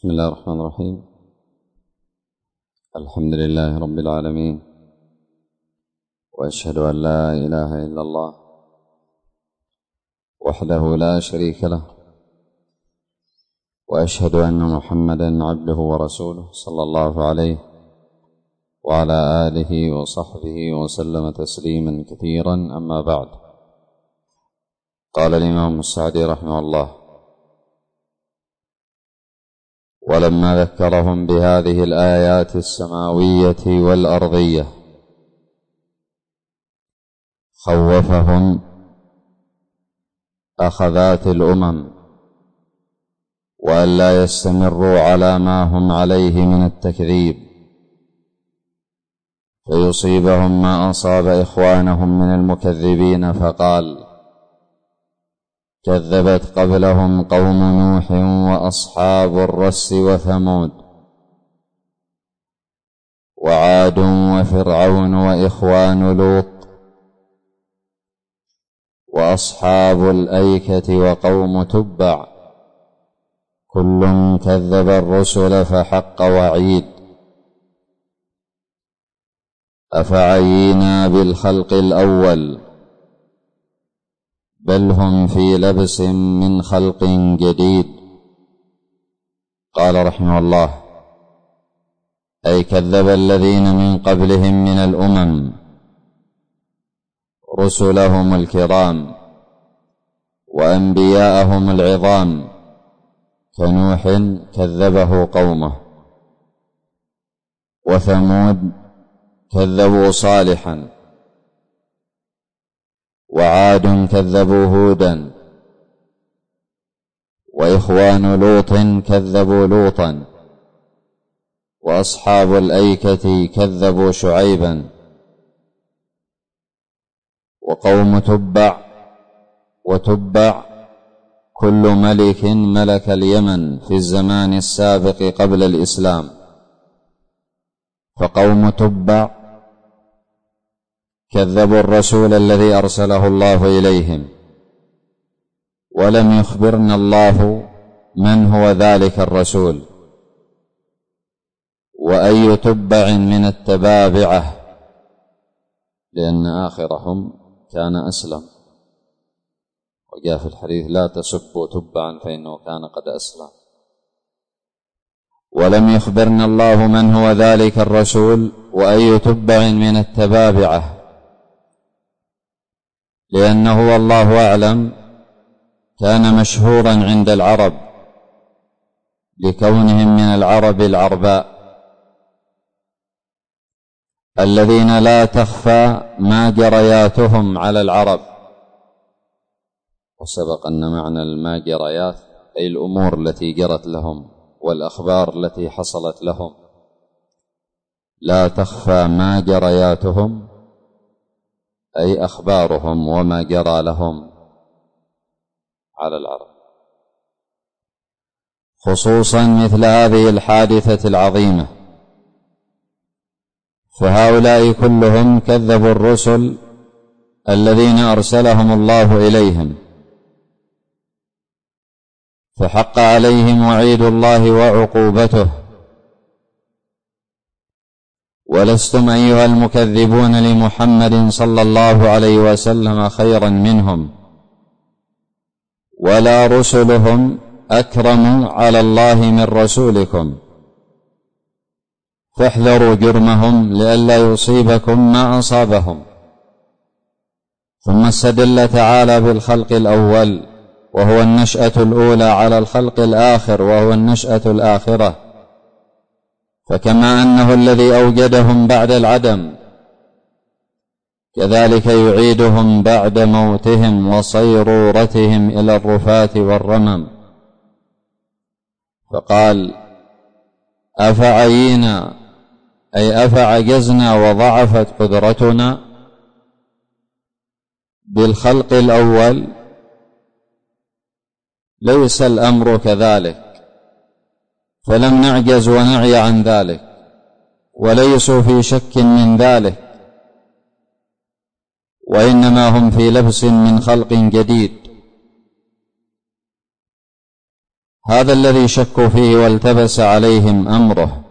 بسم الله الرحمن الرحيم. الحمد لله رب العالمين، وأشهد أن لا إله إلا الله وحده لا شريك له، وأشهد أن محمدا عبده ورسوله صلى الله عليه وعلى آله وصحبه وسلم تسليما كثيرا. أما بعد، قال الإمام السعدي رحمه الله: ولما ذكرهم بهذه الآيات السماوية والأرضية خوفهم أخذات الأمم، وأن لا يستمروا على ما هم عليه من التكذيب، فيصيبهم ما أصاب إخوانهم من المكذبين، فقال: كذبت قبلهم قوم نوح وأصحاب الرس وثمود وعاد وفرعون وإخوان لوط وأصحاب الأيكة وقوم تبع، كل كذب الرسل فحق وعيد. أفعينا بالخلق الأول بل هم في لبس من خلق جديد. قال رحمه الله: أي كذب الذين من قبلهم من الأمم رسلهم الكرام وأنبياءهم العظام، كنوح كذبه قومه، وثمود كذبوا صالحا، وعاد كذبوا هودا، وإخوان لوط كذبوا لوطا، وأصحاب الأيكة كذبوا شعيبا، وقوم تبع وتبع كل ملك ملك اليمن في الزمان السابق قبل الإسلام. فقوم تبع كذبوا الرسول الذي أرسله الله إليهم، ولم يخبرنا الله من هو ذلك الرسول، وأي تبع من التبابعة، لأن آخرهم كان أسلم، وجاء في الحديث: لا تسبوا تبعا فإنه كان قد أسلم. ولم يخبرنا الله من هو ذلك الرسول وأي تبع من التبابعة، لأنه والله أعلم كان مشهورا عند العرب لكونهم من العرب العرباء الذين لا تخفى ما جرياتهم على العرب. وسبق أن معنى الماجريات أي الأمور التي جرت لهم والأخبار التي حصلت لهم، لا تخفى ما جرياتهم أي أخبارهم وما جرى لهم على العرب، خصوصا مثل هذه الحادثة العظيمة. فهؤلاء كلهم كذبوا الرسل الذين أرسلهم الله إليهم، فحق عليهم وعيد الله وعقوبته. ولستم أيها المكذبون لمحمد صلى الله عليه وسلم خيرا منهم، ولا رسلهم أكرم على الله من رسولكم، فاحذروا جرمهم لئلا يصيبكم ما أصابهم. ثم استدل تعالى بالخلق الأول، وهو النشأة الأولى، على الخلق الآخر، وهو النشأة الآخرة. فكما أنه الذي أوجدهم بعد العدم، كذلك يعيدهم بعد موتهم وصيرورتهم إلى الرفاة والرمم. فقال: أفعينا أي أفعجزنا وضعفت قدرتنا بالخلق الأول؟ ليس الأمر كذلك، فلم نعجز ونعي عن ذلك، وليسوا في شك من ذلك، وإنما هم في لبس من خلق جديد. هذا الذي شكوا فيه والتبس عليهم أمره،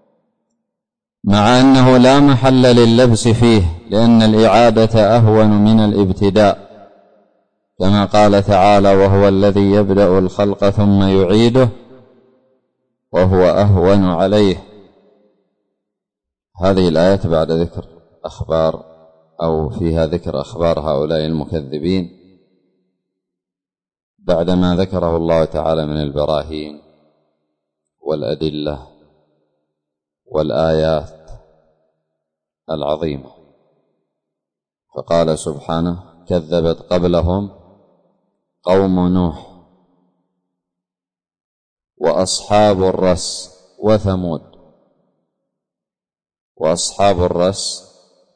مع أنه لا محل لللبس فيه، لأن الإعادة أهون من الابتداء، كما قال تعالى: وهو الذي يبدأ الخلق ثم يعيده وهو أهون عليه. هذه الآيات بعد ذكر أخبار، أو فيها ذكر أخبار هؤلاء المكذبين بعدما ذكره الله تعالى من البراهين والأدلة والآيات العظيمة. فقال سبحانه: كذبت قبلهم قوم نوح وأصحاب الرس وثمود. وأصحاب الرس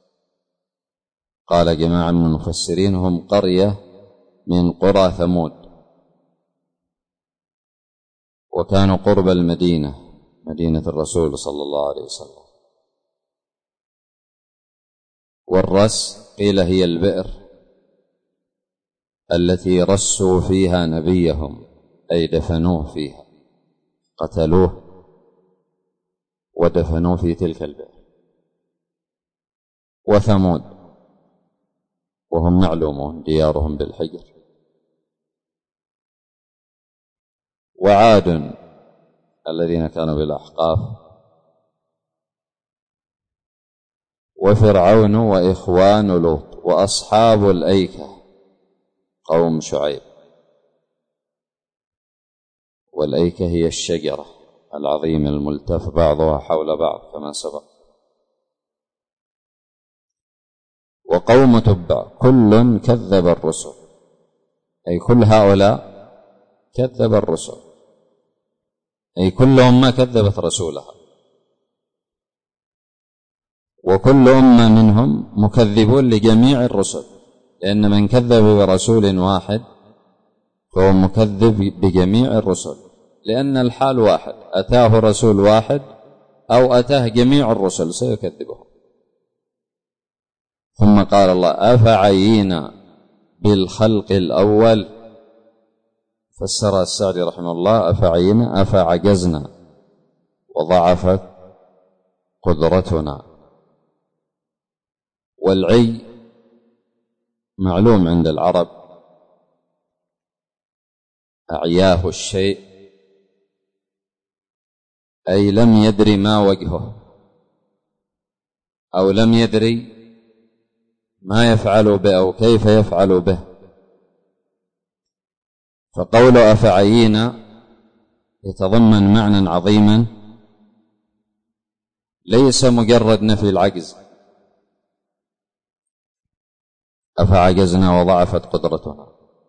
قال جماعة من المفسرين هم قرية من قرى ثمود، وكانوا قرب المدينة، مدينة الرسول صلى الله عليه وسلم. والرس قيل هي البئر التي رسوا فيها نبيهم، أي دفنوه فيها، قتلوه ودفنوه في تلك البئر. وثمود وهم معلومون ديارهم بالحجر. وعاد الذين كانوا بالأحقاف. وفرعون وإخوان لوط. وأصحاب الأيكة قوم شعيب. والأيكة هي الشجرة العظيمة الملتف بعضها حول بعض كما سبق. وقوم تبع كل كذب الرسل، أي كل هؤلاء كذب الرسل، أي كلهم ما كذبت رسولها. وكل أمة منهم مكذبون لجميع الرسل، لأن من كذب برسول واحد فهو مكذب بجميع الرسل، لأن الحال واحد، أتاه رسول واحد أو أتاه جميع الرسل سيكذبهم. ثم قال الله: أفعينا بالخلق الأول. فسر السعدي رحمه الله: أفعينا أفعجزنا وضعفت قدرتنا. والعي معلوم عند العرب، أعياه الشيء أي لم يدري ما وجهه، أو لم يدري ما يفعل به أو كيف يفعل به. فقول أفعينا يتضمن معنى عظيما، ليس مجرد نفي العجز، أفعجزنا وضعفت قدرتنا،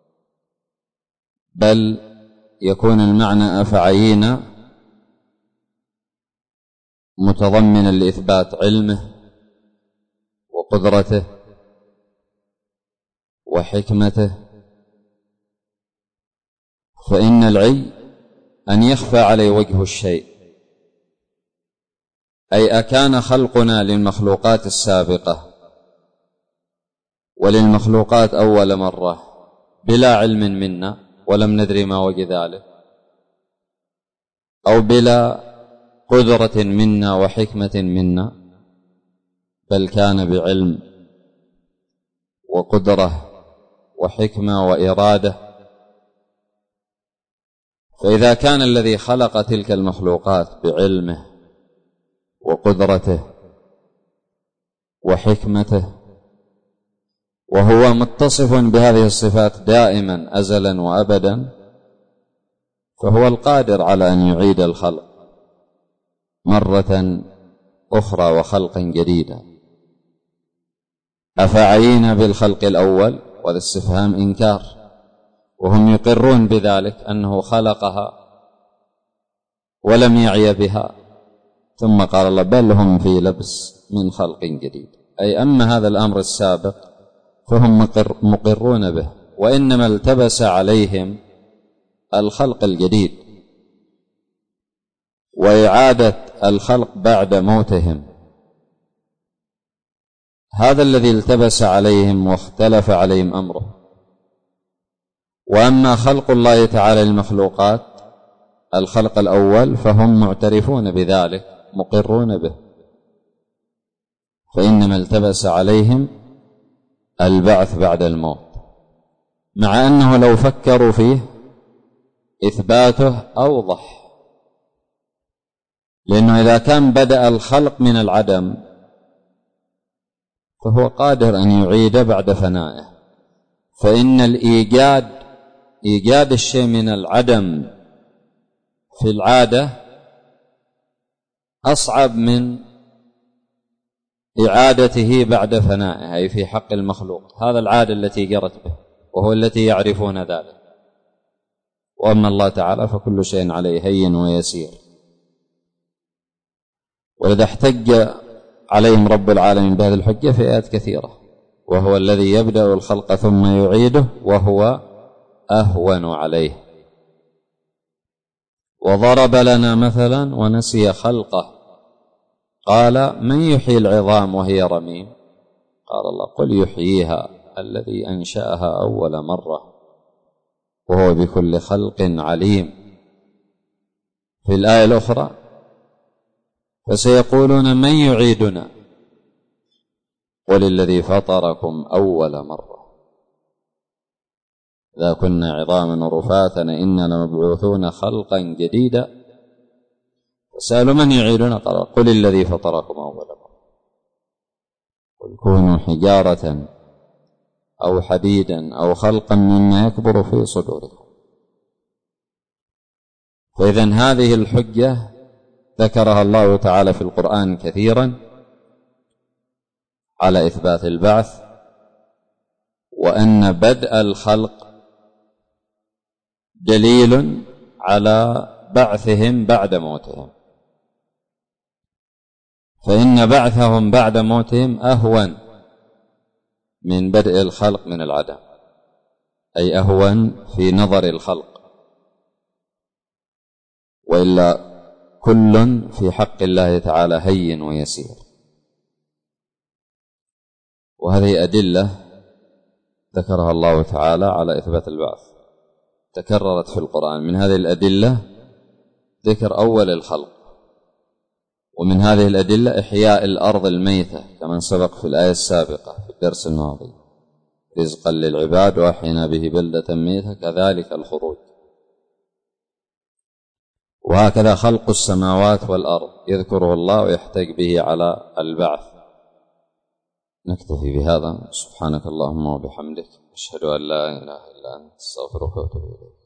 بل يكون المعنى أفعينا متضمنا لإثبات علمه وقدرته وحكمته. فإن العي أن يخفى عليه وجه الشيء، أي أكان خلقنا للمخلوقات السابقة وللمخلوقات أول مرة بلا علم منا ولم ندري ما وجه ذلك، أو بلا قدرة منا وحكمة منا، بل كان بعلم وقدرة وحكمة وإرادة. فإذا كان الذي خلق تلك المخلوقات بعلمه وقدرته وحكمته، وهو متصف بهذه الصفات دائما أزلا وأبدا، فهو القادر على أن يعيد الخلق مرة أخرى وخلقا جديدا. أفعينا بالخلق الأول، وهذا استفهام إنكار، وهم يقرون بذلك أنه خلقها ولم يعي بها. ثم قال الله: بل هم في لبس من خلق جديد، أي أما هذا الأمر السابق فهم مقرون به، وإنما التبس عليهم الخلق الجديد وإعادة الخلق بعد موتهم. هذا الذي التبس عليهم واختلف عليهم أمره. وأما خلق الله تعالى للمخلوقات الخلق الأول فهم معترفون بذلك مقرون به، فإنما التبس عليهم البعث بعد الموت، مع أنه لو فكروا فيه إثباته أوضح، لأنه إذا كان بدأ الخلق من العدم فهو قادر أن يعيد بعد فنائه، فإن إيجاد الشيء من العدم في العادة أصعب من إعادته بعد فنائه، أي في حق المخلوق. هذا العادة التي جرت به، وهو التي يعرفون ذلك. وأما الله تعالى فكل شيء عليه هين ويسير. ولذا احتج عليهم رب العالمين بهذه الحجة في آيات كثيرة، وهو الذي يبدأ الخلق ثم يعيده وهو أهون عليه. وضرب لنا مثلا ونسي خلقه، قال من يحيي العظام وهي رميم؟ قال الله قل يحييها الذي أنشأها أول مرة وهو بكل خلق عليم. في الآية الأخرى فسيقولون من يعيدنا قل الذي فطركم أول مرة إذا كنا عظاما ورفاتا إننا لمبعوثون خلقا جديدا. فسألوا من يعيدنا قال قل الذي فطركم أول مرة قل كونوا حجارة أو حديدا أو خلقا مما يكبر في صدوركم. فإذن هذه الحجة ذكرها الله تعالى في القرآن كثيرا على إثبات البعث، وأن بدء الخلق دليل على بعثهم بعد موتهم، فإن بعثهم بعد موتهم أهون من بدء الخلق من العدم، أي أهون في نظر الخلق، وإلا كل في حق الله تعالى هين ويسير. وهذه أدلة ذكرها الله تعالى على إثبات البعث تكررت في القرآن. من هذه الأدلة ذكر أول الخلق، ومن هذه الأدلة إحياء الأرض الميتة كما سبق في الآية السابقة في الدرس الماضي، رزقا للعباد وأحينا به بلدة ميتة كذلك الخروج. وهكذا خلق السماوات والأرض يذكره الله ويحتج به على البعث. نكتفي بهذا. سبحانك اللهم وبحمدك، أشهد أن لا إله إلا أنت، أستغفرك وأتوب إليك.